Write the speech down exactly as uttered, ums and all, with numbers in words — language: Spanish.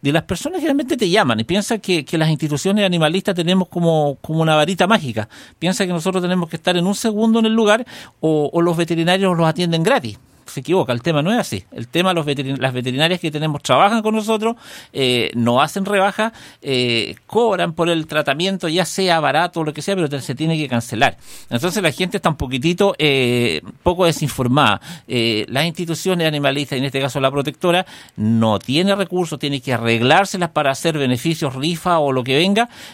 de las personas que realmente te llaman y piensan que, que las instituciones animalistas tenemos como, como una varita mágica. Piensan que nosotros tenemos que estar en un segundo en el lugar o, o los veterinarios los atienden gratis. Se equivoca, el tema no es así. El tema, los veterin- las veterinarias que tenemos trabajan con nosotros, eh, no hacen rebaja, eh, cobran por el tratamiento, ya sea barato o lo que sea, pero te- se tiene que cancelar. Entonces la gente está un poquitito, eh, poco desinformada. Eh, las instituciones animalistas, en este caso la protectora, no tiene recursos, tiene que arreglárselas para hacer beneficios, rifa o lo que venga,